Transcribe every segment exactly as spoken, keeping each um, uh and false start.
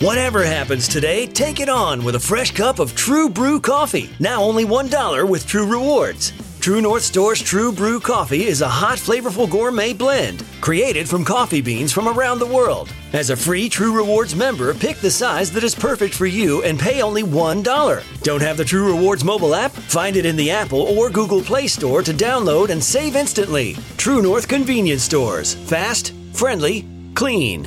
Whatever happens today, take it on with a fresh cup of True Brew coffee. Now only one dollar with True Rewards. True North Store's True Brew coffee is a hot, flavorful gourmet blend created from coffee beans from around the world. As a free True Rewards member, pick the size that is perfect for you and pay only one dollar. Don't have the True Rewards mobile app? Find it in the Apple or Google Play Store to download and save instantly. True North Convenience Stores. Fast, friendly, clean.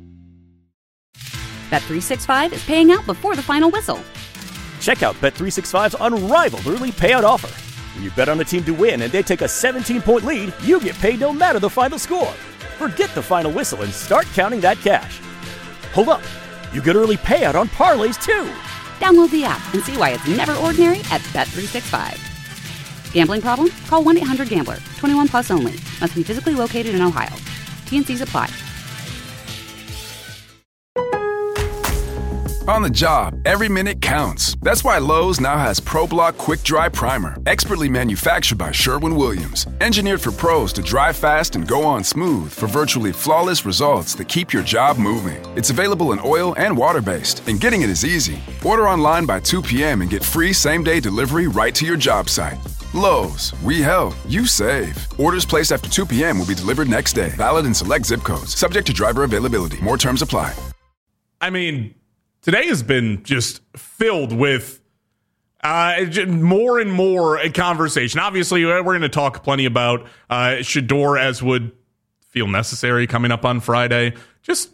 Bet three sixty-five is paying out before the final whistle. Check out Bet three sixty-five's unrivaled early payout offer. When you bet on a team to win and they take a seventeen-point lead, you get paid no matter the final score. Forget the final whistle and start counting that cash. Hold up. You get early payout on parlays, too. Download the app and see why it's never ordinary at Bet three sixty-five. Gambling problem? Call one eight hundred gambler. twenty-one plus only. Must be physically located in Ohio. T and C's apply. On the job, every minute counts. That's why Lowe's now has ProBlock Quick Dry Primer, expertly manufactured by Sherwin-Williams. Engineered for pros to dry fast and go on smooth for virtually flawless results that keep your job moving. It's available in oil and water-based, and getting it is easy. Order online by two p.m. and get free same-day delivery right to your job site. Lowe's, we help, you save. Orders placed after two p.m. will be delivered next day. Valid in select zip codes. Subject to driver availability. More terms apply. I mean... Today has been just filled with uh, more and more a conversation. Obviously, we're going to talk plenty about uh, Shedeur, as would feel necessary coming up on Friday. Just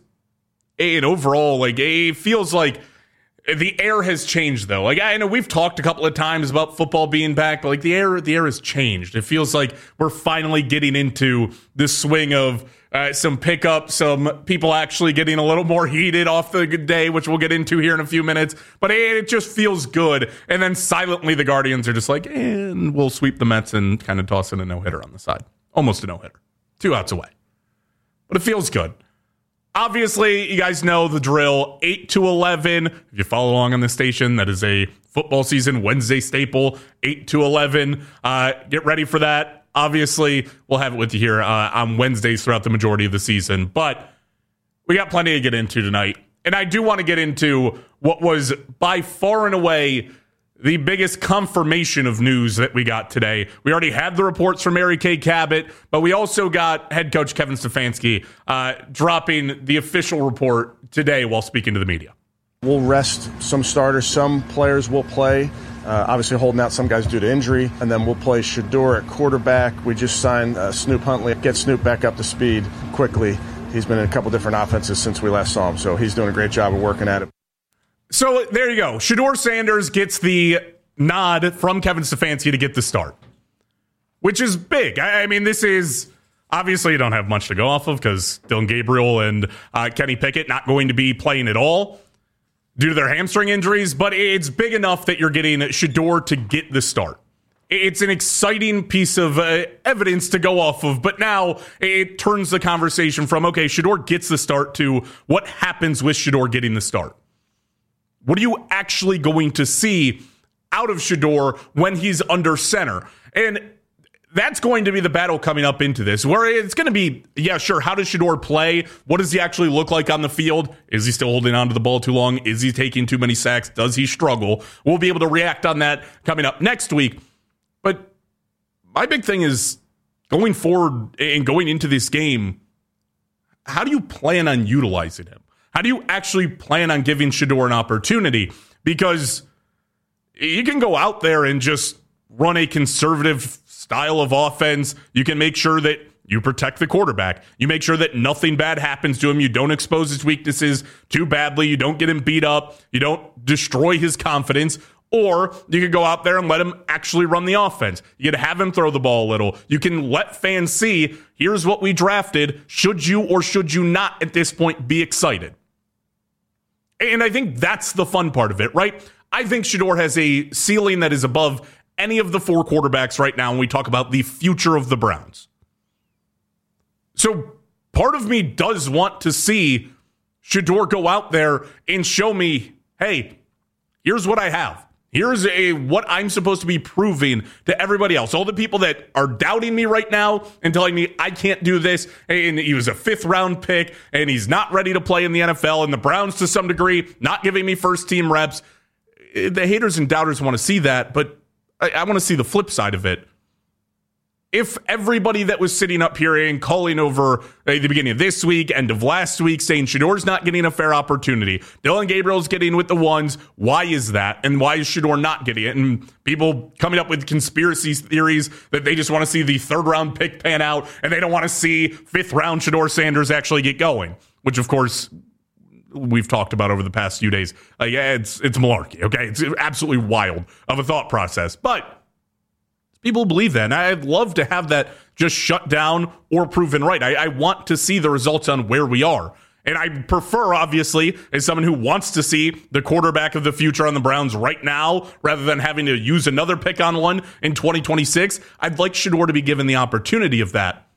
an overall, like, it feels like the air has changed, though. Like, I know we've talked a couple of times about football being back, but like the air, the air has changed. It feels like we're finally getting into the swing of Uh, some pickup, some people actually getting a little more heated off the good day, which we'll get into here in a few minutes. But it, it just feels good. And then silently, the Guardians are just like, and we'll sweep the Mets and kind of toss in a no-hitter on the side. Almost a no-hitter. Two outs away. But it feels good. Obviously, you guys know the drill. eight to eleven. If you follow along on the station, that is a football season Wednesday staple. eight to eleven. Uh, get ready for that. Obviously, we'll have it with you here uh, on Wednesdays throughout the majority of the season. But we got plenty to get into tonight. And I do want to get into what was by far and away the biggest confirmation of news that we got today. We already had the reports from Mary Kay Cabot, but we also got head coach Kevin Stefanski uh, dropping the official report today while speaking to the media. We'll rest some starters. Some players will play. Uh, obviously holding out some guys due to injury. And then we'll play Shedeur at quarterback. We just signed uh, Snoop Huntley. Get Snoop back up to speed quickly. He's been in a couple different offenses since we last saw him, so he's doing a great job of working at it. So there you go. Shedeur Sanders gets the nod from Kevin Stefanski to get the start, which is big. I, I mean, this is... Obviously, you don't have much to go off of because Dylan Gabriel and uh, Kenny Pickett not going to be playing at all due to their hamstring injuries, but it's big enough that you're getting Shedeur to get the start. It's an exciting piece of uh, evidence to go off of, but now it turns the conversation from, okay, Shedeur gets the start to what happens with Shedeur getting the start. What are you actually going to see out of Shedeur when he's under center? And that's going to be the battle coming up into this, where it's going to be, yeah, sure, how does Shedeur play? What does he actually look like on the field? Is he still holding on to the ball too long? Is he taking too many sacks? Does he struggle? We'll be able to react on that coming up next week. But my big thing is going forward and going into this game, how do you plan on utilizing him? How do you actually plan on giving Shedeur an opportunity? Because you can go out there and just run a conservative style of offense. You can make sure that you protect the quarterback. You make sure that nothing bad happens to him. You don't expose his weaknesses too badly. You don't get him beat up. You don't destroy his confidence. Or you could go out there and let him actually run the offense. You could have him throw the ball a little. You can let fans see, here's what we drafted. Should you or should you not at this point be excited? And I think that's the fun part of it, right? I think Shedeur has a ceiling that is above any of the four quarterbacks right now when we talk about the future of the Browns. So part of me does want to see Shedeur go out there and show me, hey, here's what I have. Here's a what I'm supposed to be proving to everybody else. All the people that are doubting me right now and telling me I can't do this, and he was a fifth round pick, and he's not ready to play in the N F L, and the Browns to some degree not giving me first team reps. The haters and doubters want to see that, but I, I want to see the flip side of it. If everybody that was sitting up here and calling over at the beginning of this week, end of last week, saying Shedeur's not getting a fair opportunity, Dillon Gabriel's getting with the ones, why is that? And why is Shedeur not getting it? And people coming up with conspiracy theories that they just want to see the third round pick pan out and they don't want to see fifth round Shedeur Sanders actually get going, which of course we've talked about over the past few days. Uh, yeah, it's, it's malarkey, okay? It's absolutely wild of a thought process, but people believe that, and I'd love to have that just shut down or proven right. I, I want to see the results on where we are. And I prefer, obviously, as someone who wants to see the quarterback of the future on the Browns right now, rather than having to use another pick on one in twenty twenty-six, I'd like Shedeur to be given the opportunity of that.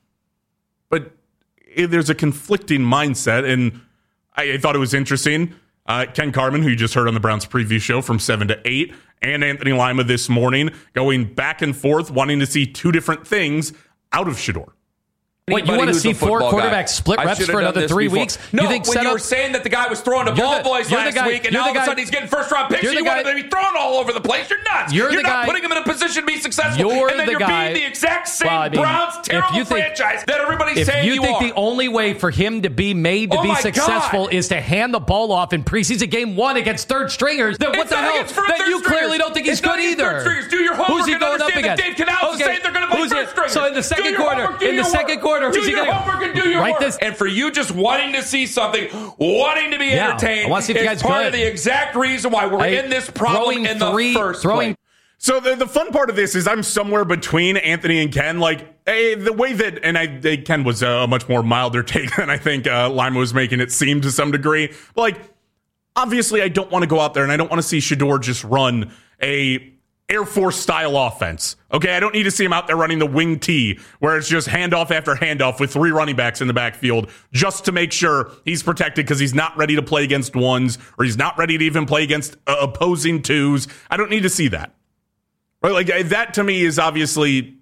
But there's a conflicting mindset, and I, I thought it was interesting. Uh, Ken Carman, who you just heard on the Browns preview show from seven to eight, and Anthony Lima this morning going back and forth, wanting to see two different things out of Shedeur. What, you want to see four quarterbacks split reps for another three before. weeks? No, you think when you up, were saying that the guy was throwing to ball the, boys last guy, week, and now all of a sudden he's getting first-round picks, you want him to be thrown all over the place. You're nuts. You're, you're not guy, putting him in a position to be successful. You're and then the you're guy, being the exact same well, I mean, Browns terrible think, franchise that everybody's if saying you, you think are. The only way for him to be made to oh be successful God. is to hand the ball off in preseason game one against third stringers, then what it's the hell? Then you clearly don't think he's good either. Do your homework who's he and going up understand against? that Dave Canales okay. is saying they're going to play first stringers. So in the second quarter, in the second quarter, who's he going to do your homework and do your work? And for you just wanting to see something, wanting to be yeah, entertained, I want to see if you guys is part good. of the exact reason why we're I, in this problem in the three, first throwing, place. So the, the fun part of this is I'm somewhere between Anthony and Ken. Like, hey, the way that, and I, they, Ken was a much more milder take than I think uh, Lima was making it seem to some degree. But like, obviously, I don't want to go out there and I don't want to see Shedeur just run a Air Force style offense. Okay, I don't need to see him out there running the wing T where it's just handoff after handoff with three running backs in the backfield just to make sure he's protected because he's not ready to play against ones or he's not ready to even play against uh, opposing twos. I don't need to see that. Right? Like that to me is obviously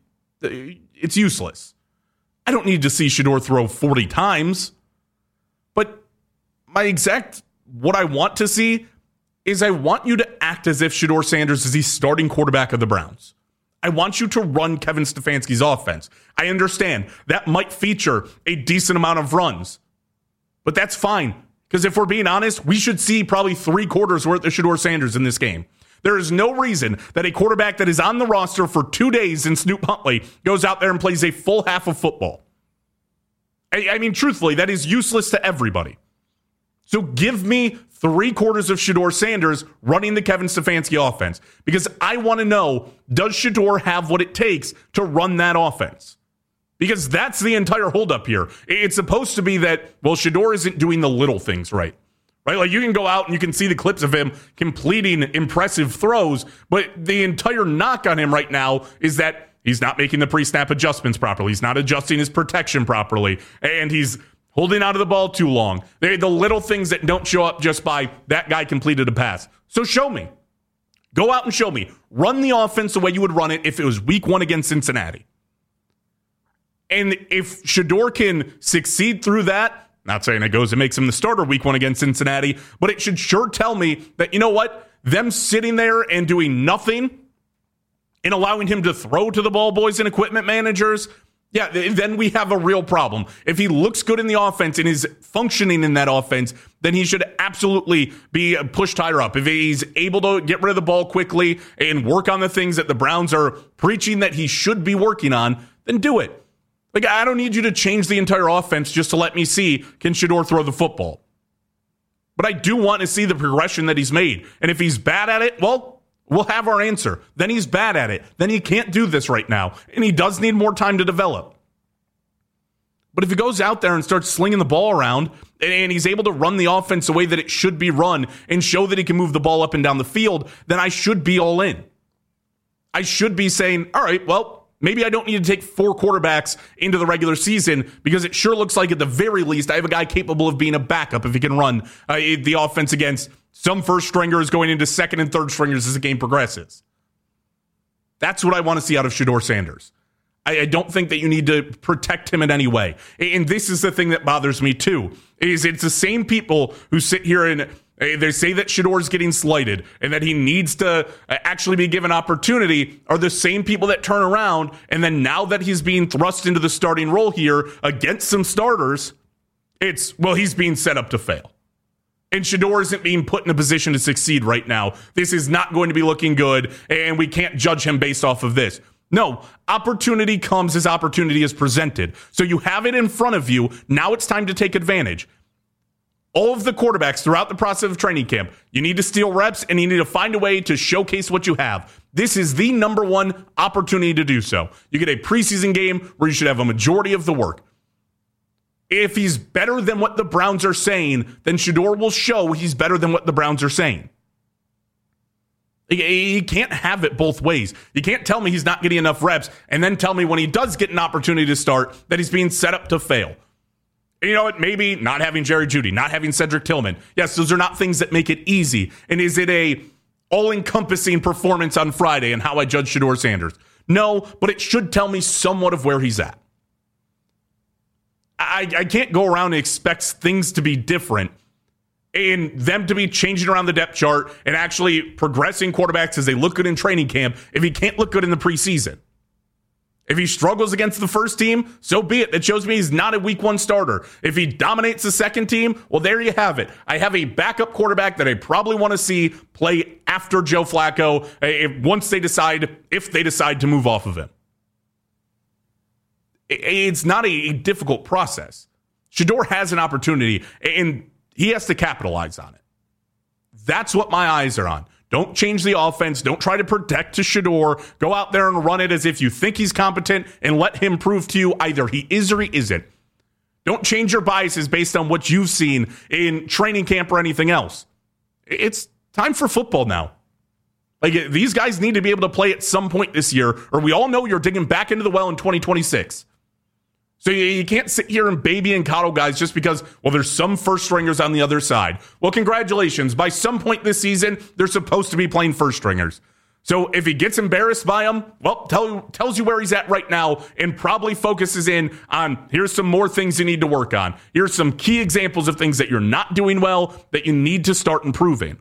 it's useless. I don't need to see Shedeur throw forty times. But my exact what I want to see is I want you to act as if Shedeur Sanders is the starting quarterback of the Browns. I want you to run Kevin Stefanski's offense. I understand that might feature a decent amount of runs, but that's fine. Because if we're being honest, we should see probably three quarters worth of Shedeur Sanders in this game. There is no reason that a quarterback that is on the roster for two days in Snoop Huntley goes out there and plays a full half of football. I, I mean, truthfully, that is useless to everybody. So give me three quarters of Shedeur Sanders running the Kevin Stefanski offense because I want to know, does Shedeur have what it takes to run that offense? Because that's the entire holdup here. It's supposed to be that, well, Shedeur isn't doing the little things right. Right? Like you can go out and you can see the clips of him completing impressive throws, but the entire knock on him right now is that he's not making the pre-snap adjustments properly. He's not adjusting his protection properly, and he's holding out of the ball too long. They're the little things that don't show up just by that guy completed a pass. So show me. Go out and show me. Run the offense the way you would run it if it was week one against Cincinnati. And if Shedeur can succeed through that, not saying it goes and makes him the starter week one against Cincinnati, but it should sure tell me that, you know what? Them sitting there and doing nothing and allowing him to throw to the ball boys and equipment managers, yeah, then we have a real problem. If he looks good in the offense and is functioning in that offense, then he should absolutely be pushed higher up. If he's able to get rid of the ball quickly and work on the things that the Browns are preaching that he should be working on, then do it. Like, I don't need you to change the entire offense just to let me see, can Shedeur throw the football? But I do want to see the progression that he's made. And if he's bad at it, well, we'll have our answer. Then he's bad at it. Then he can't do this right now. And he does need more time to develop. But if he goes out there and starts slinging the ball around and he's able to run the offense the way that it should be run and show that he can move the ball up and down the field, then I should be all in. I should be saying, all right, well, maybe I don't need to take four quarterbacks into the regular season because it sure looks like at the very least I have a guy capable of being a backup if he can run uh, the offense against some first stringers going into second and third stringers as the game progresses. That's what I want to see out of Shedeur Sanders. I, I don't think that you need to protect him in any way. And this is the thing that bothers me too, is it's the same people who sit here and they say that Shedeur's getting slighted and that he needs to actually be given opportunity are the same people that turn around and then now that he's being thrust into the starting role here against some starters, it's, well, he's being set up to fail. And Shedeur isn't being put in a position to succeed right now. This is not going to be looking good, and we can't judge him based off of this. No, opportunity comes as opportunity is presented. So you have it in front of you. Now it's time to take advantage. All of the quarterbacks throughout the process of training camp, you need to steal reps and you need to find a way to showcase what you have. This is the number one opportunity to do so. You get a preseason game where you should have a majority of the work. If he's better than what the Browns are saying, then Shedeur will show he's better than what the Browns are saying. He can't have it both ways. You can't tell me he's not getting enough reps and then tell me when he does get an opportunity to start that he's being set up to fail. And you know what? Maybe not having Jerry Jeudy, not having Cedric Tillman. Yes, those are not things that make it easy. And is it a all-encompassing performance on Friday and how I judge Shedeur Sanders? No, but it should tell me somewhat of where he's at. I, I can't go around and expect things to be different and them to be changing around the depth chart and actually progressing quarterbacks as they look good in training camp if he can't look good in the preseason. If he struggles against the first team, so be it. That shows me he's not a week one starter. If he dominates the second team, well, there you have it. I have a backup quarterback that I probably want to see play after Joe Flacco if, once they decide, if they decide to move off of him. It's not a difficult process. Shedeur has an opportunity, and he has to capitalize on it. That's what my eyes are on. Don't change the offense. Don't try to protect to Shedeur. Go out there and run it as if you think he's competent and let him prove to you either he is or he isn't. Don't change your biases based on what you've seen in training camp or anything else. It's time for football now. Like, these guys need to be able to play at some point this year, or we all know you're digging back into the well in twenty twenty-six. So you, you can't sit here and baby and coddle guys just because, well, there's some first stringers on the other side. Well, congratulations. By some point this season, they're supposed to be playing first stringers. So if he gets embarrassed by them, well, tell, tells you where he's at right now and probably focuses in on, here's some more things you need to work on. Here's some key examples of things that you're not doing well that you need to start improving.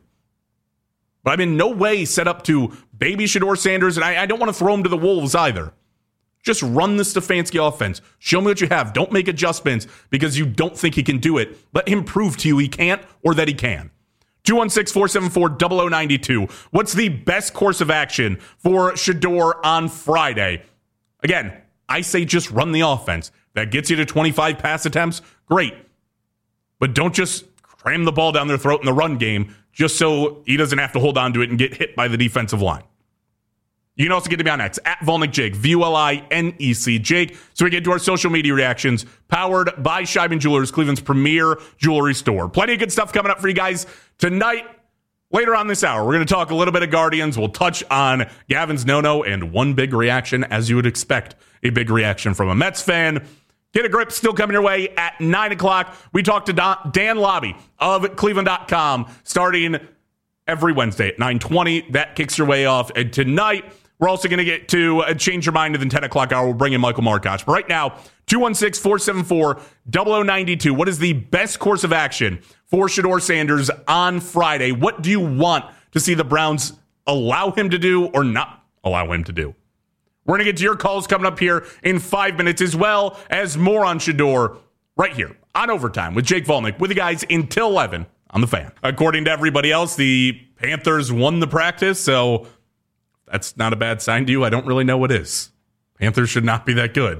But I'm in no way set up to baby Shedeur Sanders, and I, I don't want to throw him to the wolves either. Just run the Stefanski offense. Show me what you have. Don't make adjustments because you don't think he can do it. Let him prove to you he can't or that he can. two one six, four seven four, zero zero nine two. What's the best course of action for Shedeur on Friday? Again, I say just run the offense. That gets you to twenty-five pass attempts. Great. But don't just cram the ball down their throat in the run game just so he doesn't have to hold on to it and get hit by the defensive line. You can also get to me on X, at Volnick Jake, V U L I N E C Jake. So we get to our social media reactions, powered by Scheiben Jewelers, Cleveland's premier jewelry store. Plenty of good stuff coming up for you guys tonight. Later on this hour, we're going to talk a little bit of Guardians. We'll touch on Gavin's no-no and one big reaction, as you would expect, a big reaction from a Mets fan. Get a grip, still coming your way at nine o'clock. We talk to Don, Dan Lobby of Cleveland dot com starting every Wednesday at nine twenty. That kicks your way off. And tonight, we're also going to get to uh, change your mind in the ten o'clock hour. We'll bring in Michael Markoch. But right now, two one six, four seven four, zero zero nine two. What is the best course of action for Shedeur Sanders on Friday? What do you want to see the Browns allow him to do or not allow him to do? We're going to get to your calls coming up here in five minutes, as well as more on Shedeur right here on Overtime with Jake Volnick, with you guys until eleven on The Fan. According to everybody else, the Panthers won the practice, so that's not a bad sign to you. I don't really know what is. Panthers should not be that good.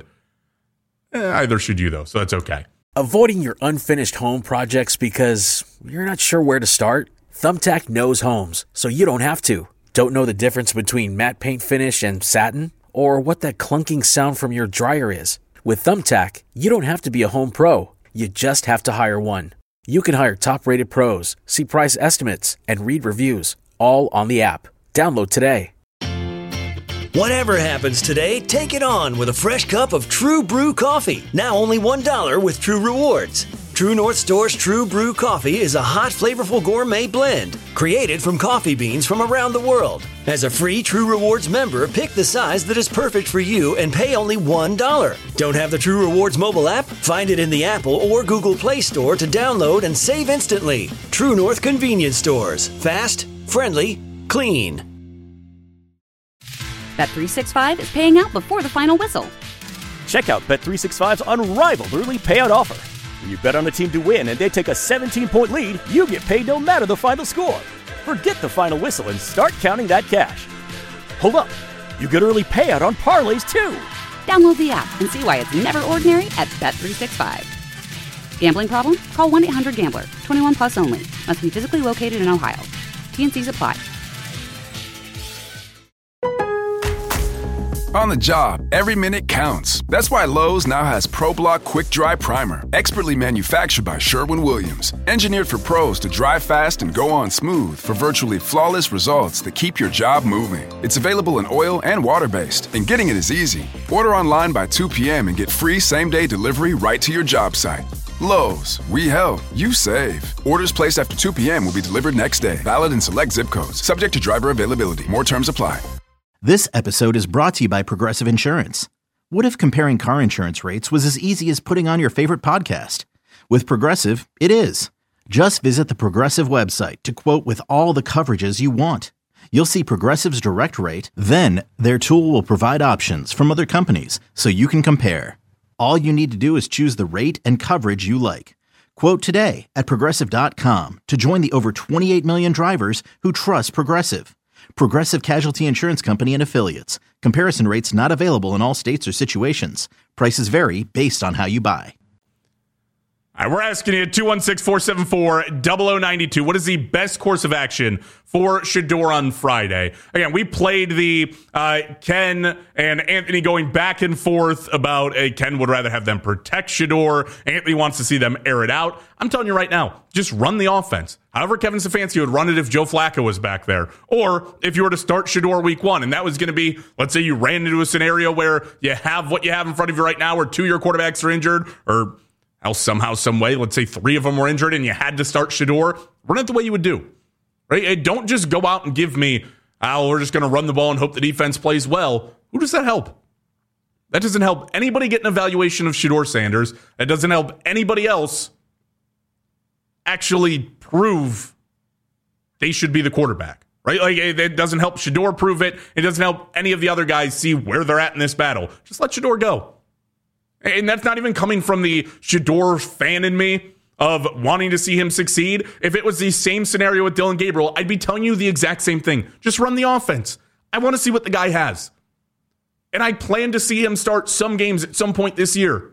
Eh, either should you, though, so that's okay. Avoiding your unfinished home projects because you're not sure where to start? Thumbtack knows homes, so you don't have to. Don't know the difference between matte paint finish and satin? Or what that clunking sound from your dryer is? With Thumbtack, you don't have to be a home pro. You just have to hire one. You can hire top-rated pros, see price estimates, and read reviews, all on the app. Download today. Whatever happens today, take it on with a fresh cup of True Brew coffee. Now only one dollar with True Rewards. True North Store's True Brew coffee is a hot, flavorful gourmet blend created from coffee beans from around the world. As a free True Rewards member, pick the size that is perfect for you and pay only one dollar. Don't have the True Rewards mobile app? Find it in the Apple or Google Play Store to download and save instantly. True North Convenience Stores. Fast, friendly, clean. Bet three sixty-five is paying out before the final whistle. Check out Bet three sixty-five's unrivaled early payout offer. When you bet on a team to win and they take a seventeen-point lead, you get paid no matter the final score. Forget the final whistle and start counting that cash. Hold up, you get early payout on parlays too. Download the app and see why it's never ordinary at Bet three sixty-five. Gambling problem? Call one eight hundred gambler. twenty-one plus only. Must be physically located in Ohio. T N Cs apply. On the job, every minute counts. That's why Lowe's now has ProBlock Quick Dry Primer, expertly manufactured by Sherwin-Williams. Engineered for pros to dry fast and go on smooth for virtually flawless results that keep your job moving. It's available in oil and water-based, and getting it is easy. Order online by two p.m. and get free same-day delivery right to your job site. Lowe's, we help, you save. Orders placed after two p.m. will be delivered next day. Valid in select zip codes. Subject to driver availability. More terms apply. This episode is brought to you by Progressive Insurance. What if comparing car insurance rates was as easy as putting on your favorite podcast? With Progressive, it is. Just visit the Progressive website to quote with all the coverages you want. You'll see Progressive's direct rate, then their tool will provide options from other companies so you can compare. All you need to do is choose the rate and coverage you like. Quote today at Progressive dot com to join the over twenty-eight million drivers who trust Progressive. Progressive Casualty Insurance Company and Affiliates. Comparison rates not available in all states or situations. Prices vary based on how you buy. All right, we're asking you, two one six, four seven four, zero zero nine two. What is the best course of action for Shedeur on Friday? Again, we played the uh, Ken and Anthony going back and forth about uh, Ken would rather have them protect Shedeur. Anthony wants to see them air it out. I'm telling you right now, just run the offense. However Kevin Stefanski would run it if Joe Flacco was back there. Or if you were to start Shedeur week one, and that was going to be, let's say you ran into a scenario where you have what you have in front of you right now, where two of your quarterbacks are injured, or else somehow, some way, let's say three of them were injured and you had to start Shedeur, run it the way you would do. Right? Don't just go out and give me, oh, we're just going to run the ball and hope the defense plays well. Who does that help? That doesn't help anybody get an evaluation of Shedeur Sanders. That doesn't help anybody else actually prove they should be the quarterback. Right? Like, it doesn't help Shedeur prove it. It doesn't help any of the other guys see where they're at in this battle. Just let Shedeur go. And that's not even coming from the Shedeur fan in me of wanting to see him succeed. If it was the same scenario with Dillon Gabriel, I'd be telling you the exact same thing. Just run the offense. I want to see what the guy has. And I plan to see him start some games at some point this year.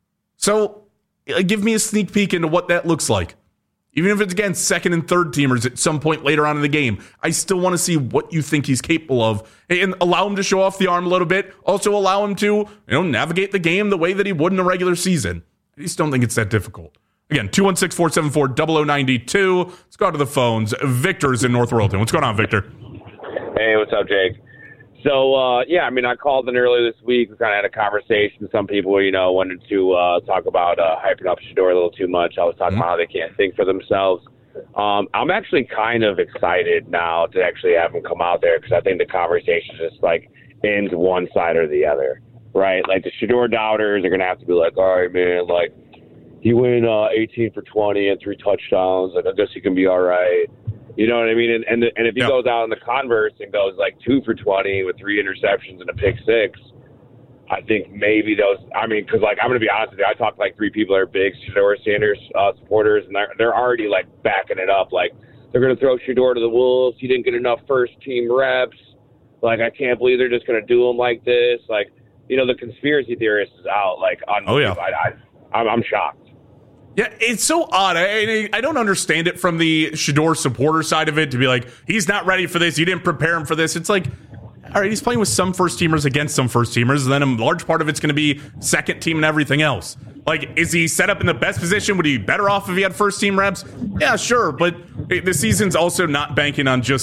So give me a sneak peek into what that looks like. Even if it's against second and third teamers at some point later on in the game, I still want to see what you think he's capable of and allow him to show off the arm a little bit. Also allow him to, you know, navigate the game the way that he would in a regular season. I just don't think it's that difficult. Again, two one six, four seven four, zero zero nine two. Let's go to the phones. Victor's in North Royalton. What's going on, Victor? Hey, what's up, Jake? So, uh, yeah, I mean, I called in earlier this week. We kind of had a conversation. Some people, you know, wanted to uh, talk about uh, hyping up Shedeur a little too much. I was talking mm-hmm. about how they can't think for themselves. Um, I'm actually kind of excited now to actually have him come out there because I think the conversation just, like, ends one side or the other, right? Like, the Shedeur doubters are going to have to be like, all right, man, like, he went uh, eighteen for twenty and three touchdowns. Like, I guess he can be all right. You know what I mean? And and, and if he yep. goes out in the converse and goes like two for twenty with three interceptions and a pick six, I think maybe those – I mean, because, like, I'm going to be honest with you. I talked to, like, three people that are big Shedeur Sanders uh, supporters, and they're, they're already, like, backing it up. Like, they're going to throw Shedeur to the Wolves. He didn't get enough first-team reps. Like, I can't believe they're just going to do him like this. Like, you know, the conspiracy theorist is out. Like, on oh, yeah. I, I, I'm, I'm shocked. Yeah, it's so odd. I, I don't understand it from the Shedeur supporter side of it to be like, he's not ready for this. You didn't prepare him for this. It's like, all right, he's playing with some first teamers against some first teamers. And then a large part of it's going to be second team and everything else. Like, is he set up in the best position? Would he be better off if he had first team reps? Yeah, sure. But the season's also not banking on just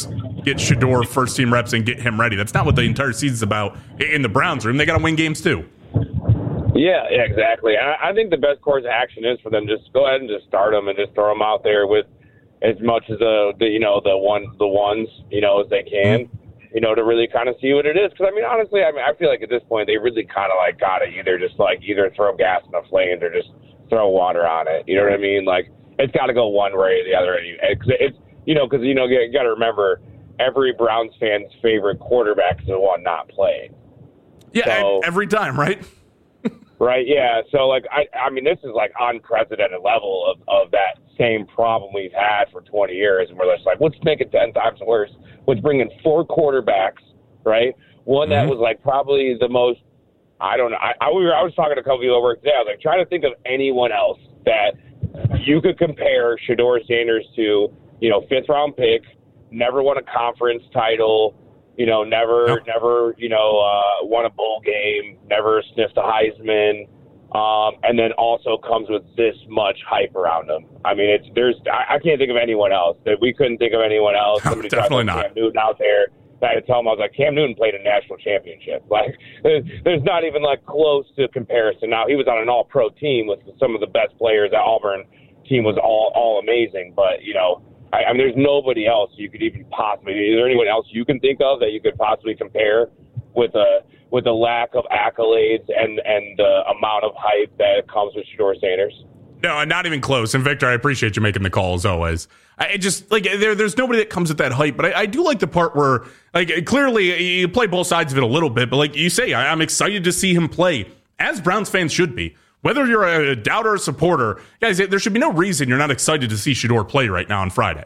get Shedeur first team reps and get him ready. That's not what the entire season's about in the Browns room. They got to win games too. Yeah, yeah, exactly. I, I think the best course of action is for them to just go ahead and just start them and just throw them out there with as much as the, the you know the one the ones you know as they can, mm-hmm. you know, to really kind of see what it is. Because I mean, honestly, I mean, I feel like at this point they really kind of like got to either just like either throw gas in the flames or just throw water on it. You know what I mean? Like it's got to go one way or the other. It's, it's you know because you know you got to remember every Browns fan's favorite quarterback is the one not playing. Yeah, so, every time, right? Right, yeah. So, like, I I mean, this is, like, unprecedented level of, of that same problem we've had for twenty years. And we're just like, let's make it ten times worse. Let's bring in four quarterbacks, right? One that mm-hmm. was, like, probably the most, I don't know. I, I, we were, I was talking to a couple of people at work today. I was, like, trying to think of anyone else that you could compare Shedeur Sanders to, you know, fifth-round pick, never won a conference title, You know, never, nope. never, you know, uh, won a bowl game, never sniffed a Heisman, um, and then also comes with this much hype around him. I mean, it's there's I, I can't think of anyone else that we couldn't think of anyone else. No, Somebody definitely tried to not. Cam Newton out there. I had to tell him, I was like, Cam Newton played a national championship. Like, there's, there's not even like close to comparison. Now he was on an All-Pro team with some of the best players. That Auburn team was all all amazing, but you know. I, I mean, there's nobody else you could even possibly. Is there anyone else you can think of that you could possibly compare with a with the lack of accolades and and the amount of hype that comes with Shedeur Sanders? No, not even close. And Victor, I appreciate you making the call as always. I just like there. There's nobody that comes with that hype, but I, I do like the part where like clearly you play both sides of it a little bit. But like you say, I, I'm excited to see him play as Browns fans should be. Whether you're a doubter or a supporter, guys, there should be no reason you're not excited to see Shedeur play right now on Friday.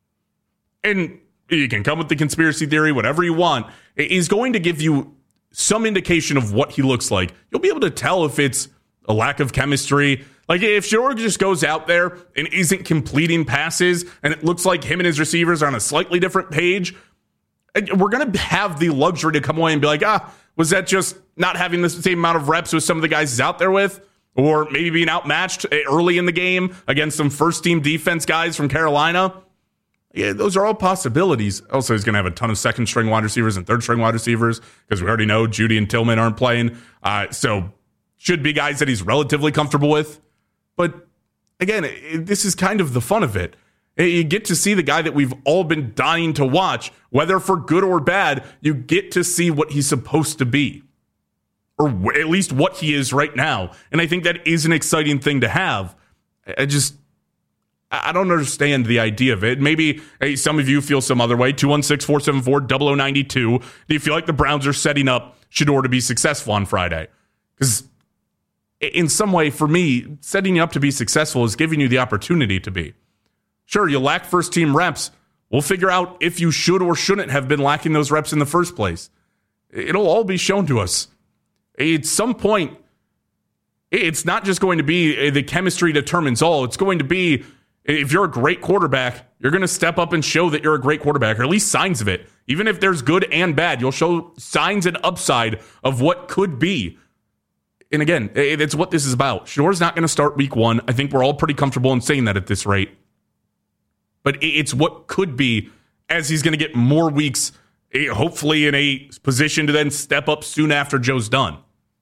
And you can come with the conspiracy theory, whatever you want. He's going to give you some indication of what he looks like. You'll be able to tell if it's a lack of chemistry. Like if Shedeur just goes out there and isn't completing passes and it looks like him and his receivers are on a slightly different page, we're going to have the luxury to come away and be like, ah, was that just not having the same amount of reps with some of the guys he's out there with? Or maybe being outmatched early in the game against some first-team defense guys from Carolina. Yeah, those are all possibilities. Also, he's going to have a ton of second-string wide receivers and third-string wide receivers because we already know Judy and Tillman aren't playing. Uh, so should be guys that he's relatively comfortable with. But, again, it, this is kind of the fun of it. You get to see the guy that we've all been dying to watch. Whether for good or bad, you get to see what he's supposed to be. Or at least what he is right now. And I think that is an exciting thing to have. I just, I don't understand the idea of it. Maybe hey, some of you feel some other way. two one six, four seven four, zero zero nine two. Do you feel like the Browns are setting up Shedeur to be successful on Friday? Because in some way, for me, setting you up to be successful is giving you the opportunity to be. Sure, you lack first-team reps. We'll figure out if you should or shouldn't have been lacking those reps in the first place. It'll all be shown to us. At some point, it's not just going to be the chemistry determines all. It's going to be, if you're a great quarterback, you're going to step up and show that you're a great quarterback, or at least signs of it. Even if there's good and bad, you'll show signs and upside of what could be. And again, it's what this is about. Shedeur's not going to start week one. I think we're all pretty comfortable in saying that at this rate. But it's what could be as he's going to get more weeks, hopefully in a position to then step up soon after Joe's done.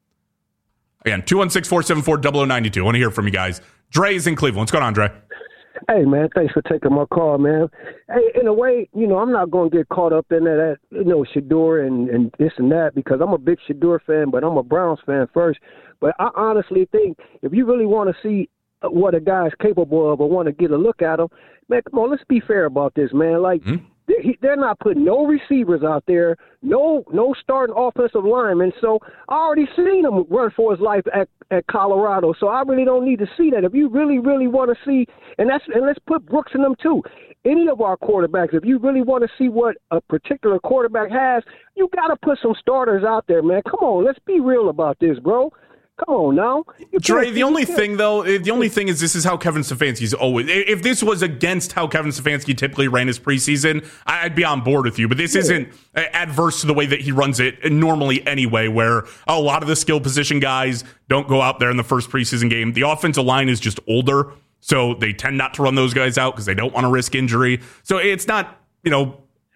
Again, two one six, four seven four, zero zero nine two. I want to hear from you guys. Dre is in Cleveland. What's going on, Dre? Hey, man, thanks for taking my call, man. Hey, in a way, you know, I'm not going to get caught up in that, you know, Shedeur and, and this and that because I'm a big Shedeur fan, but I'm a Browns fan first. But I honestly think if you really want to see what a guy's capable of or want to get a look at him, man, come on, let's be fair about this, man. Like, mm-hmm. they're not putting no receivers out there, no no starting offensive linemen. So I already seen him run for his life at, at Colorado. So I really don't need to see that. If you really, really want to see, and that's and let's put Brooks in them too. Any of our quarterbacks, if you really want to see what a particular quarterback has, you got to put some starters out there, man. Come on, let's be real about this, bro. Come on now. Dre, the only thing, though, the only thing is this is how Kevin Stefanski's always. If this was against how Kevin Stefanski typically ran his preseason, I'd be on board with you. But this yeah. isn't adverse to the way that he runs it normally anyway, where a lot of the skill position guys don't go out there in the first preseason game. The offensive line is just older, so they tend not to run those guys out because they don't want to risk injury. So it's not, you know,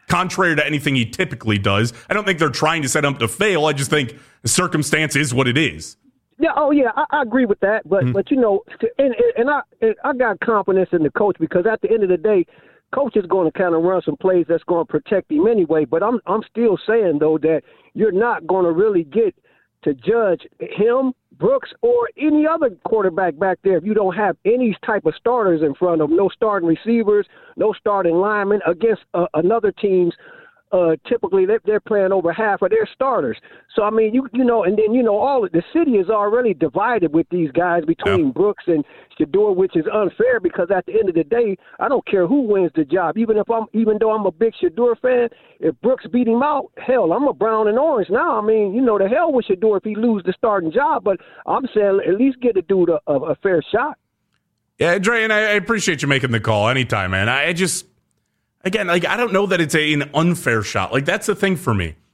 contrary to anything he typically does. I don't think they're trying to set him up to fail. I just think the circumstance is what it is. Yeah, oh yeah, I, I agree with that. But mm-hmm. but you know, and and I and I got confidence in the coach because at the end of the day, coach is going to kind of run some plays that's going to protect him anyway. But I'm I'm still saying though that you're not going to really get to judge him, Brooks, or any other quarterback back there if you don't have any type of starters in front of them. No starting receivers, no starting linemen against uh, another team's. Uh, typically, they're, they're playing over half of their starters. So, I mean, you you know, and then, you know, all of, the city is already divided with these guys between yeah. Brooks and Shedeur, which is unfair because at the end of the day, I don't care who wins the job. Even if I'm, even though I'm a big Shedeur fan, if Brooks beat him out, hell, I'm a brown and orange now. I mean, you know, the hell with Shedeur if he loses the starting job. But I'm saying at least get the dude a, a, a fair shot. Yeah, Dre, and I, I appreciate you making the call anytime, man. I, I just. Again, like, I don't know that it's a, an unfair shot. Like, that's the thing for me.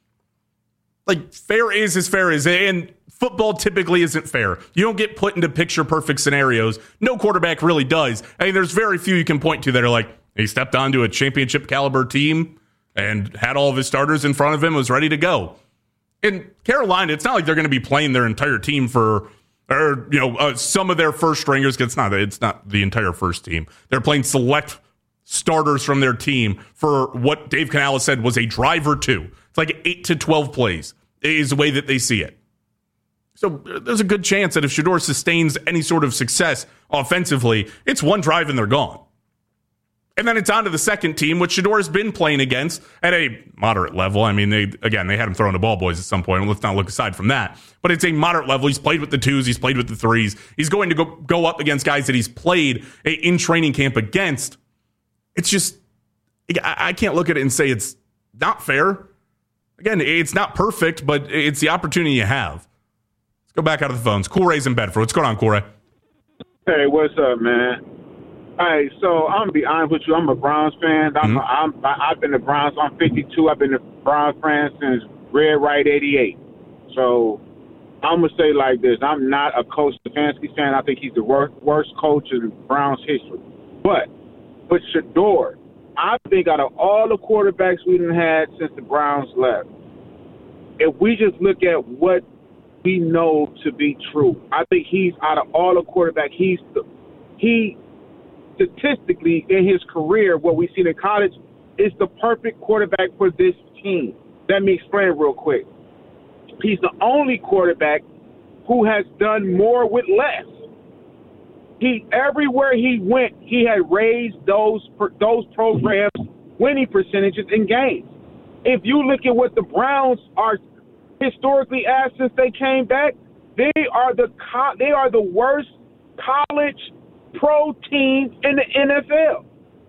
Like, fair is as fair is. And football typically isn't fair. You don't get put into picture-perfect scenarios. No quarterback really does. I mean, there's very few you can point to that are like, he stepped onto a championship-caliber team and had all of his starters in front of him, was ready to go. In Carolina, it's not like they're going to be playing their entire team for, or, you know, uh, some of their first stringers. It's not, it's not the entire first team. They're playing select starters from their team for what Dave Canales said was a drive or two. It's like eight to twelve plays is the way that they see it. So there's a good chance that if Shedeur sustains any sort of success offensively, it's one drive and they're gone. And then it's on to the second team, which Shedeur has been playing against at a moderate level. I mean, they again, they had him throwing the ball boys at some point. Let's not look aside from that. But it's a moderate level. He's played with the twos. He's played with the threes. He's going to go, go up against guys that he's played in training camp against. It's just, I can't look at it and say it's not fair. Again, it's not perfect, but it's the opportunity you have. Let's go back out of the phones. Cool Ray's in Bedford. What's going on, Cool Ray? Hey, what's up, man? Hey, so I'm going to be honest with you. I'm a Browns fan. I'm, mm-hmm. I'm, I've been a Browns. I'm fifty-two. I've been a Browns fan since Red Right eighty-eight. So I'm going to say like this. I'm not a Coach Stefanski fan. I think he's the worst, worst coach in Browns history. But But Shedeur, I think out of all the quarterbacks we've had since the Browns left, if we just look at what we know to be true, I think he's out of all the quarterbacks, he's the, he statistically in his career, what we've seen in college, is the perfect quarterback for this team. Let me explain real quick. He's the only quarterback who has done more with less. He everywhere he went, he had raised those those programs' winning percentages in games. If you look at what the Browns are historically at since they came back, they are the they are the worst college pro team in the N F L.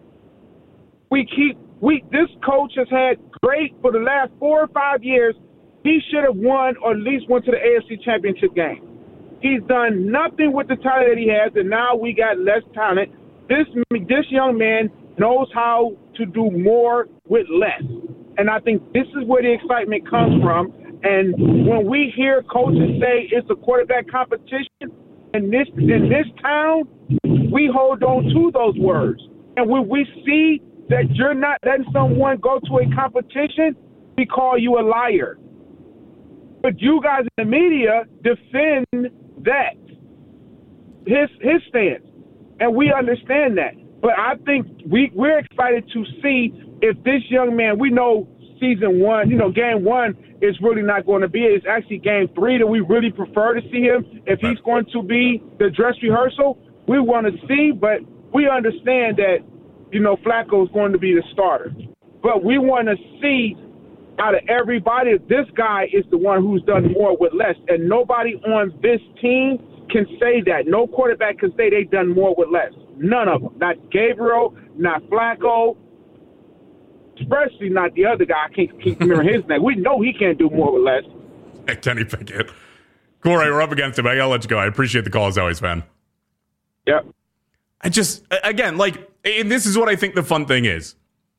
We keep we this coach has had great for the last four or five years. He should have won or at least went to the A F C Championship game. He's done nothing with the talent that he has, and now we got less talent. This this young man knows how to do more with less. And I think this is where the excitement comes from. And when we hear coaches say it's a quarterback competition in this in this town, we hold on to those words. And when we see that you're not letting someone go to a competition, we call you a liar. But you guys in the media defend that, his his stance, and we understand that. But I think we, we're excited to see if this young man, we know season one, you know, game one is really not going to be it. It's actually game three that we really prefer to see him. If he's going to be the dress rehearsal, we want to see, but we understand that, you know, Flacco is going to be the starter. But we want to see out of everybody, this guy is the one who's done more with less. And nobody on this team can say that. No quarterback can say they've done more with less. None of them. Not Gabriel, not Flacco, especially not the other guy. I can't keep remembering his name. We know he can't do more with less. Hey, Kenny Pickett. Corey, we're up against him. I got to let you go. I appreciate the call as always, man. Yep. I just, again, like, and this is what I think the fun thing is.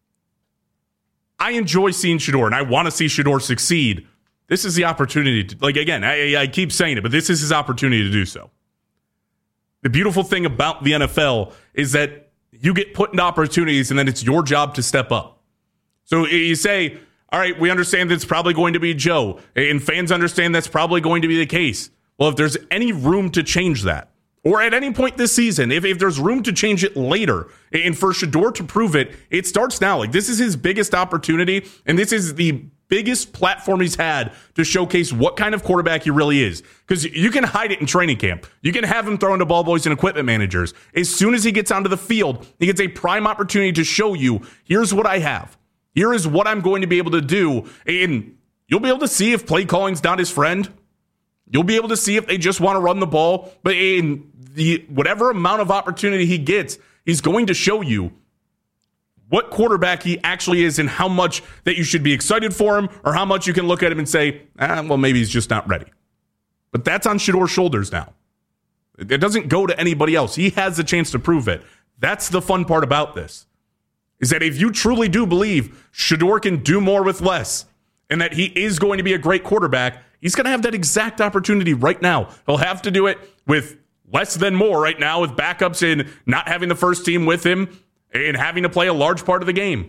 I enjoy seeing Shedeur, and I want to see Shedeur succeed. This is the opportunity to, like, again, I, I keep saying it, but this is his opportunity to do so. The beautiful thing about the N F L is that you get put into opportunities, and then it's your job to step up. So you say, all right, we understand that's probably going to be Joe, and fans understand that's probably going to be the case. Well, if there's any room to change that, or at any point this season, if, if there's room to change it later, and for Shedeur to prove it, it starts now. Like, this is his biggest opportunity, and this is the biggest platform he's had to showcase what kind of quarterback he really is. Because you can hide it in training camp. You can have him throwing to ball boys and equipment managers. As soon as he gets onto the field, he gets a prime opportunity to show you, here's what I have. Here is what I'm going to be able to do. And you'll be able to see if play calling's not his friend. You'll be able to see if they just want to run the ball. But in the whatever amount of opportunity he gets, he's going to show you what quarterback he actually is and how much that you should be excited for him, or how much you can look at him and say, ah, well, maybe he's just not ready. But that's on Shedeur's shoulders now. It doesn't go to anybody else. He has the chance to prove it. That's the fun part about this, is that if you truly do believe Shedeur can do more with less and that he is going to be a great quarterback, he's going to have that exact opportunity right now. He'll have to do it with less than more right now, with backups and not having the first team with him and having to play a large part of the game.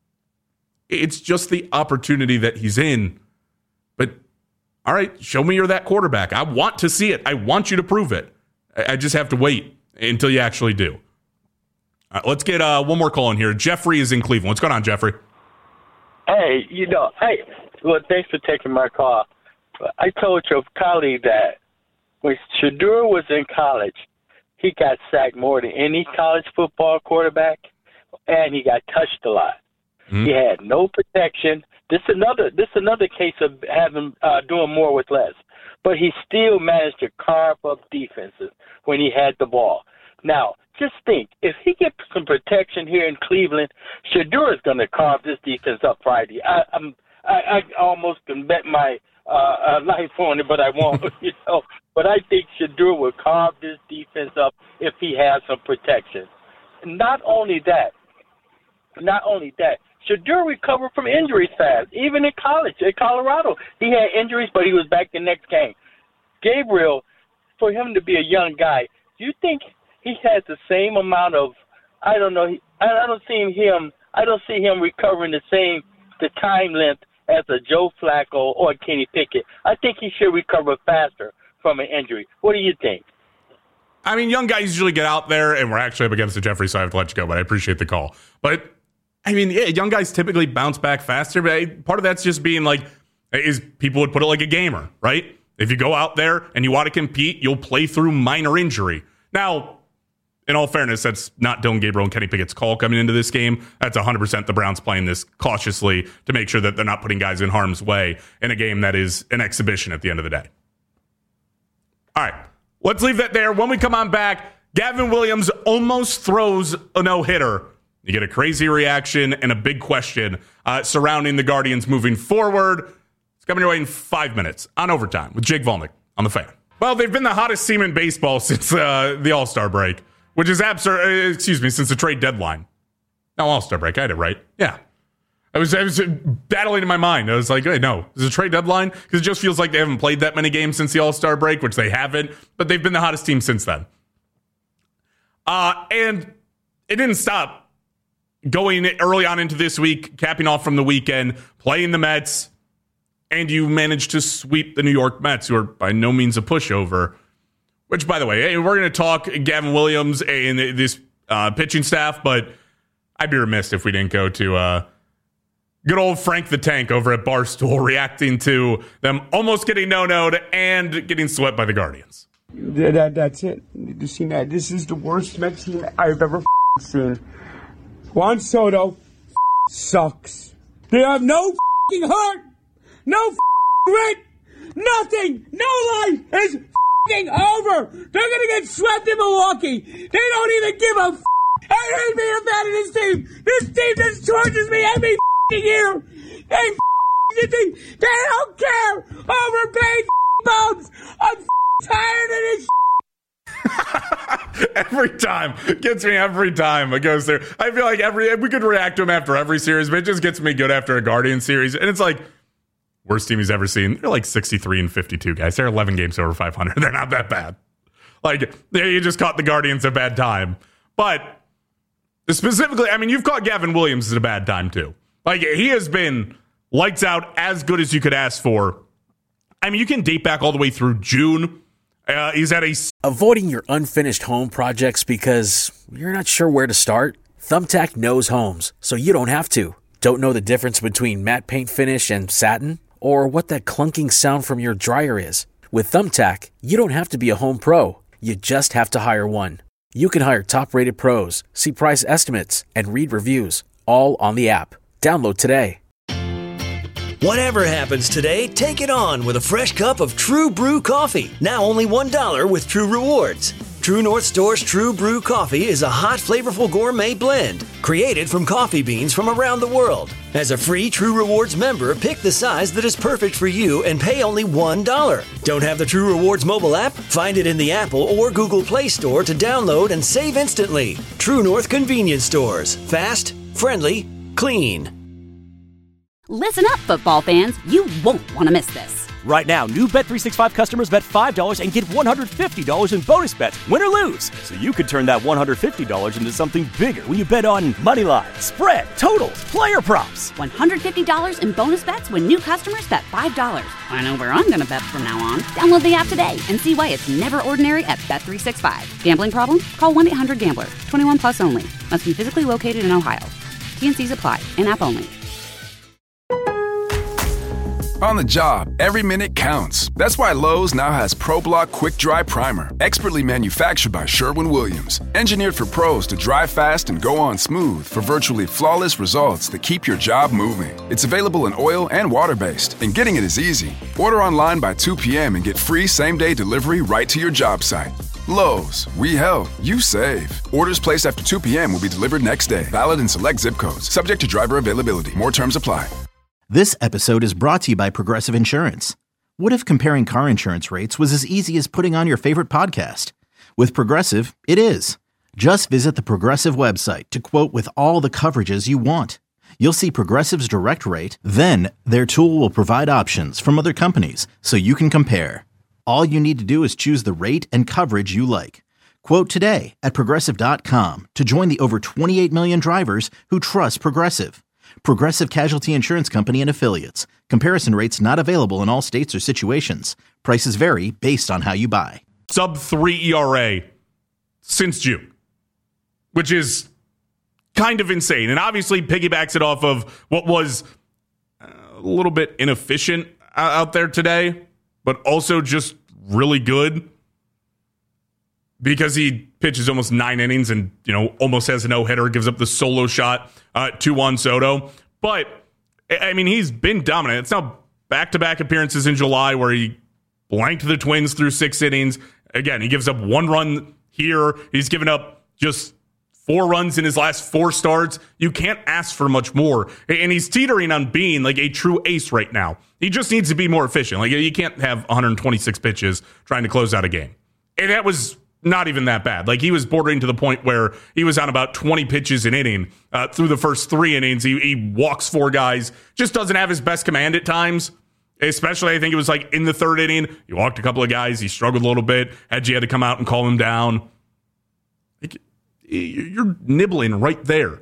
It's just the opportunity that he's in. But, all right, show me you're that quarterback. I want to see it. I want you to prove it. I just have to wait until you actually do. All right, let's get uh, one more call in here. Jeffrey is in Cleveland. What's going on, Jeffrey? Hey, you know, hey, well, thanks for taking my call. I told your colleague that when Shedeur was in college, he got sacked more than any college football quarterback, and he got touched a lot. Mm-hmm. He had no protection. This is another this is another case of having uh, doing more with less. But he still managed to carve up defenses when he had the ball. Now, just think, if he gets some protection here in Cleveland, Shedeur is going to carve this defense up Friday. I, I'm I, I almost can bet my uh, uh, life on it, but I won't. you know. But I think Shedeur will carve this defense up if he has some protection. Not only that, not only that, Shedeur recovered from injuries fast. Even in college, in Colorado, he had injuries, but he was back the next game. Gabriel, for him to be a young guy, do you think he has the same amount of, I don't know, I don't see him, I don't see him recovering the same, the time length as a Joe Flacco or Kenny Pickett? I think he should recover faster from an injury. What do you think? I mean, young guys usually get out there, and we're actually up against the Jeffrey, so I have to let you go, but I appreciate the call. But, I mean, yeah, young guys typically bounce back faster, but part of that's just being like, is people would put it like a gamer, right? If you go out there and you want to compete, you'll play through minor injury. Now, in all fairness, that's not Dillon Gabriel and Kenny Pickett's call coming into this game. That's one hundred percent the Browns playing this cautiously to make sure that they're not putting guys in harm's way in a game that is an exhibition at the end of the day. All right, let's leave that there. When we come on back, Gavin Williams almost throws a no-hitter. You get a crazy reaction and a big question uh, surrounding the Guardians moving forward. It's coming your way in five minutes on Overtime with Jake Volnick on The Fan. Well, they've been the hottest team in baseball since uh, the All-Star break, which is absurd. Uh, excuse me, since the trade deadline. No, All-Star break. I had it right. Yeah. I was, I was battling in my mind. I was like, hey, no, is it a trade deadline? Because it just feels like they haven't played that many games since the All-Star break, which they haven't, but they've been the hottest team since then. Uh, and it didn't stop going early on into this week, capping off from the weekend, playing the Mets, and you managed to sweep the New York Mets, who are by no means a pushover. Which, by the way, hey, we're going to talk Gavin Williams and this uh, pitching staff, but I'd be remiss if we didn't go to uh, good old Frank the Tank over at Barstool reacting to them almost getting no-no'd and getting swept by the Guardians. That, that, that's it. You just seen that. This is the worst Mets team I've ever f- seen. Juan Soto f- sucks. They have no f***ing heart, no f***ing grit, nothing, no life is f***ing over. They're gonna get swept in Milwaukee. They don't even give a f***. I hate being a fan of this team. This team just tortures me every f***ing year. They f***ing team. They don't care. Overpaid f***ing bums. I'm f***ing tired of this. Every time. Gets me every time it goes there. I feel like every we could react to him after every series, but it just gets me good after a Guardian series. And it's like, worst team he's ever seen. They're like sixty-three and fifty-two, guys. They're eleven games over five hundred. They're not that bad. Like, you just caught the Guardians at a bad time. But specifically, I mean, you've caught Gavin Williams at a bad time, too. Like, he has been lights out, as good as you could ask for. I mean, you can date back all the way through June. Uh, he's at a... Avoiding your unfinished home projects because you're not sure where to start? Thumbtack knows homes, so you don't have to. Don't know the difference between matte paint finish and satin? Or what that clunking sound from your dryer is? With Thumbtack, you don't have to be a home pro. You just have to hire one. You can hire top-rated pros, see price estimates, and read reviews, all on the app. Download today. Whatever happens today, take it on with a fresh cup of True Brew coffee. Now only one dollar with True Rewards. True North Store's True Brew coffee is a hot, flavorful gourmet blend created from coffee beans from around the world. As a free True Rewards member, pick the size that is perfect for you and pay only one dollar. Don't have the True Rewards mobile app? Find it in the Apple or Google Play Store to download and save instantly. True North Convenience Stores. Fast, friendly, clean. Listen up, football fans. You won't want to miss this. Right now, new Bet three sixty-five customers bet five dollars and get one hundred fifty dollars in bonus bets, win or lose. So you could turn that one hundred fifty dollars into something bigger when you bet on money line, spread, totals, player props. one hundred fifty dollars in bonus bets when new customers bet five dollars. I know where I'm going to bet from now on. Download the app today and see why it's never ordinary at Bet three sixty-five. Gambling problem? Call one eight hundred gambler. twenty-one plus only. Must be physically located in Ohio. T N Cs apply. In-app only. On the job, every minute counts. That's why Lowe's now has ProBlock Quick Dry Primer, expertly manufactured by Sherwin-Williams. Engineered for pros to dry fast and go on smooth for virtually flawless results that keep your job moving. It's available in oil and water-based, and getting it is easy. Order online by two p.m. and get free same-day delivery right to your job site. Lowe's, we help, you save. Orders placed after two p.m. will be delivered next day. Valid in select zip codes. Subject to driver availability. More terms apply. This episode is brought to you by Progressive Insurance. What if comparing car insurance rates was as easy as putting on your favorite podcast? With Progressive, it is. Just visit the Progressive website to quote with all the coverages you want. You'll see Progressive's direct rate, then their tool will provide options from other companies so you can compare. All you need to do is choose the rate and coverage you like. Quote today at Progressive dot com to join the over twenty-eight million drivers who trust Progressive. Progressive Casualty Insurance Company and Affiliates. Comparison rates not available in all states or situations. Prices vary based on how you buy. Sub three E R A since June, which is kind of insane. And obviously piggybacks it off of what was a little bit inefficient out there today, but also just really good because he pitches almost nine innings and, you know, almost has a no-hitter, gives up the solo shot uh, to Juan Soto. But, I mean, he's been dominant. It's now back-to-back appearances in July where he blanked the Twins through six innings. Again, he gives up one run here. He's given up just four runs in his last four starts. You can't ask for much more. And he's teetering on being like a true ace right now. He just needs to be more efficient. Like, you can't have one hundred twenty-six pitches trying to close out a game. And that was not even that bad. Like, he was bordering to the point where he was on about twenty pitches an inning uh, through the first three innings. He, he walks four guys, just doesn't have his best command at times. Especially, I think it was like in the third inning. He walked a couple of guys. He struggled a little bit. Edgy had to come out and calm him down. Like, you're nibbling right there.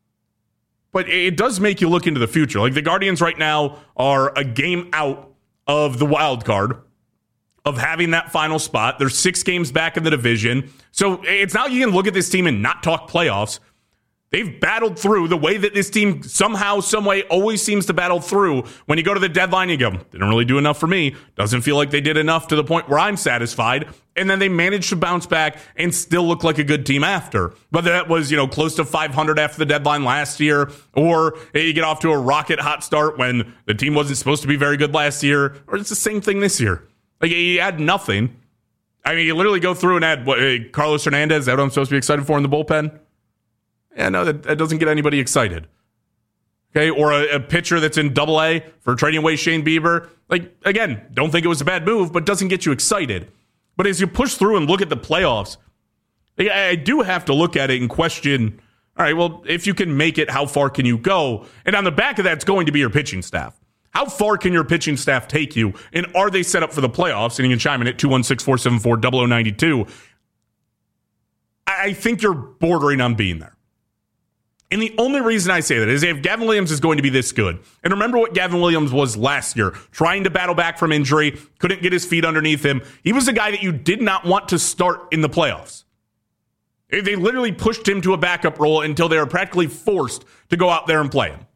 But it does make you look into the future. Like, the Guardians right now are a game out of the wild card, of having that final spot. They're six games back in the division. So it's not you can look at this team and not talk playoffs. They've battled through the way that this team somehow, some way always seems to battle through. When you go to the deadline, you go, didn't really do enough for me. Doesn't feel like they did enough to the point where I'm satisfied. And then they managed to bounce back and still look like a good team after. Whether that was, you know, close to five hundred after the deadline last year, or you get off to a rocket hot start when the team wasn't supposed to be very good last year, or it's the same thing this year. Like, you add nothing. I mean, you literally go through and add what, uh, Carlos Hernandez. Is that what I'm supposed to be excited for in the bullpen? Yeah, no, that, that doesn't get anybody excited. Okay, or a, a pitcher that's in double A for trading away Shane Bieber. Like, again, don't think it was a bad move, but doesn't get you excited. But as you push through and look at the playoffs, I, I do have to look at it and question, all right, well, if you can make it, how far can you go? And on the back of that, it's going to be your pitching staff. How far can your pitching staff take you? And are they set up for the playoffs? And you can chime in at two one six, four seven four, zero zero nine two. I think you're bordering on being there. And the only reason I say that is if Gavin Williams is going to be this good, and remember what Gavin Williams was last year, trying to battle back from injury, couldn't get his feet underneath him. He was a guy that you did not want to start in the playoffs. They literally pushed him to a backup role until they were practically forced to go out there and play him.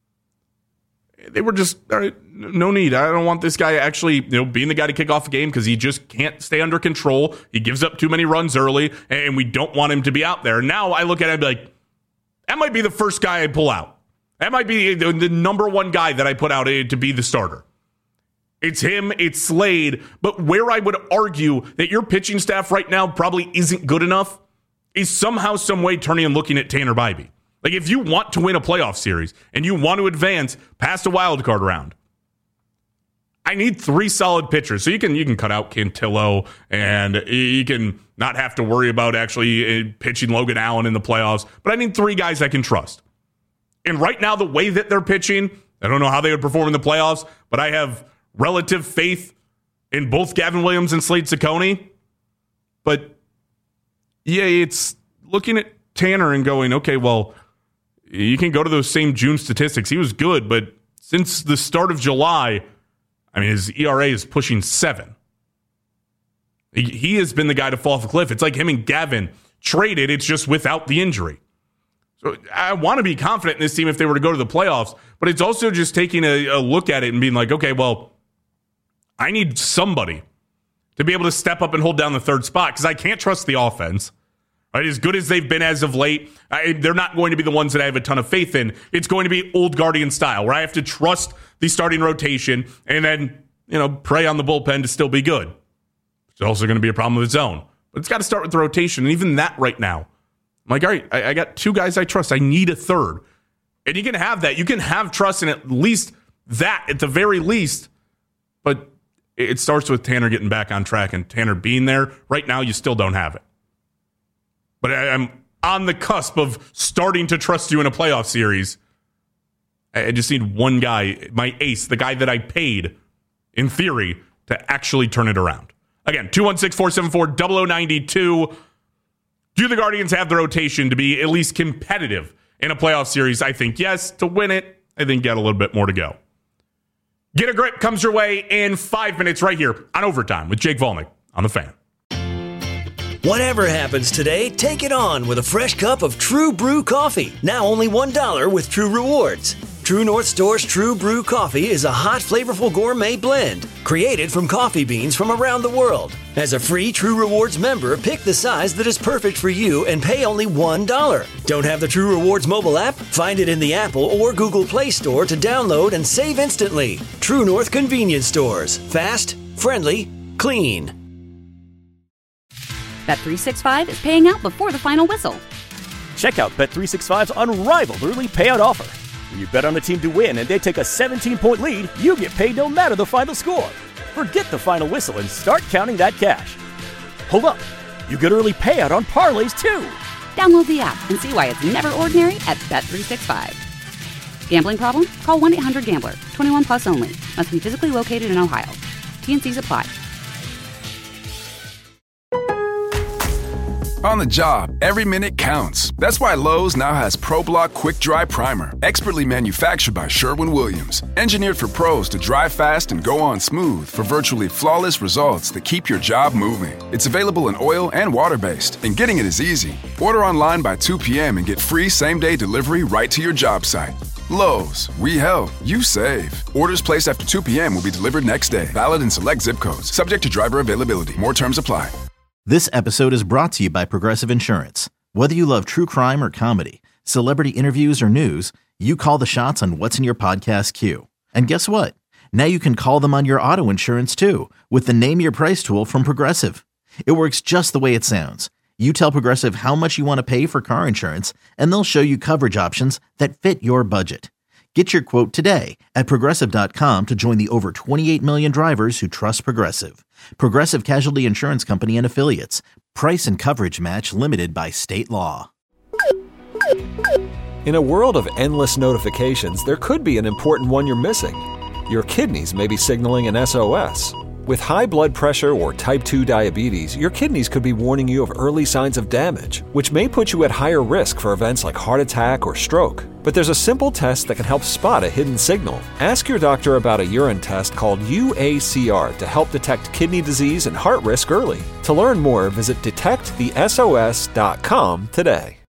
They were just, all right, no need. I don't want this guy actually, you know, being the guy to kick off a game because he just can't stay under control. He gives up too many runs early, and we don't want him to be out there. Now I look at it and be like, that might be the first guy I pull out. That might be the, the number one guy that I put out to be the starter. It's him, it's Slade. But where I would argue that your pitching staff right now probably isn't good enough is somehow, some way turning and looking at Tanner Bybee. Like, if you want to win a playoff series and you want to advance past a wild card round, I need three solid pitchers. So you can you can cut out Cantillo, and you can not have to worry about actually pitching Logan Allen in the playoffs. But I need three guys I can trust. And right now, the way that they're pitching, I don't know how they would perform in the playoffs, but I have relative faith in both Gavin Williams and Slade Cecconi. But yeah, it's looking at Tanner and going, okay, well, you can go to those same June statistics. He was good, but since the start of July, I mean, his E R A is pushing seven. He, he has been the guy to fall off a cliff. It's like him and Gavin traded. It's just without the injury. So I want to be confident in this team if they were to go to the playoffs, but it's also just taking a, a look at it and being like, okay, well, I need somebody to be able to step up and hold down the third spot because I can't trust the offense. Right? As good as they've been as of late, I, they're not going to be the ones that I have a ton of faith in. It's going to be old Guardian style, where I have to trust the starting rotation and then, you know, pray on the bullpen to still be good. It's also going to be a problem of its own. But it's got to start with the rotation, and even that right now. I'm like, all right, I, I got two guys I trust. I need a third. And you can have that. You can have trust in at least that, at the very least. But it starts with Tanner getting back on track and Tanner being there. Right now, you still don't have it. But I'm on the cusp of starting to trust you in a playoff series. I just need one guy, my ace, the guy that I paid, in theory, to actually turn it around. Again, two one six, four seven four, zero zero nine two. Do the Guardians have the rotation to be at least competitive in a playoff series? I think yes. To win it, I think got a little bit more to go. Get a Grip comes your way in five minutes right here on Overtime with Jake Volnick on The Fan. Whatever happens today, take it on with a fresh cup of True Brew coffee. Now only one dollar with True Rewards. True North Store's True Brew coffee is a hot, flavorful gourmet blend created from coffee beans from around the world. As a free True Rewards member, pick the size that is perfect for you and pay only one dollar. Don't have the True Rewards mobile app? Find it in the Apple or Google Play Store to download and save instantly. True North Convenience Stores. Fast, friendly, clean. Bet three sixty-five is paying out before the final whistle. Check out Bet three sixty-five's unrivaled early payout offer. When you bet on the team to win and they take a seventeen-point lead, you get paid no matter the final score. Forget the final whistle and start counting that cash. Hold up. You get early payout on parlays, too. Download the app and see why it's never ordinary at Bet three sixty-five. Gambling problem? Call one eight hundred gambler. twenty-one plus only. Must be physically located in Ohio. T and C's apply. On the job, every minute counts. That's why Lowe's now has ProBlock Quick Dry Primer, expertly manufactured by Sherwin-Williams. Engineered for pros to dry fast and go on smooth for virtually flawless results that keep your job moving. It's available in oil and water-based, and getting it is easy. Order online by two p.m. and get free same-day delivery right to your job site. Lowe's, we help, you save. Orders placed after two p.m. will be delivered next day. Valid in select zip codes. Subject to driver availability. More terms apply. This episode is brought to you by Progressive Insurance. Whether you love true crime or comedy, celebrity interviews or news, you call the shots on what's in your podcast queue. And guess what? Now you can call them on your auto insurance too with the Name Your Price tool from Progressive. It works just the way it sounds. You tell Progressive how much you want to pay for car insurance, and they'll show you coverage options that fit your budget. Get your quote today at Progressive dot com to join the over twenty-eight million drivers who trust Progressive. Progressive Casualty Insurance Company and Affiliates. Price and coverage match limited by state law. In a world of endless notifications, there could be an important one you're missing. Your kidneys may be signaling an S O S. With high blood pressure or type two diabetes, your kidneys could be warning you of early signs of damage, which may put you at higher risk for events like heart attack or stroke. But there's a simple test that can help spot a hidden signal. Ask your doctor about a urine test called U A C R to help detect kidney disease and heart risk early. To learn more, visit detect the S O S dot com today.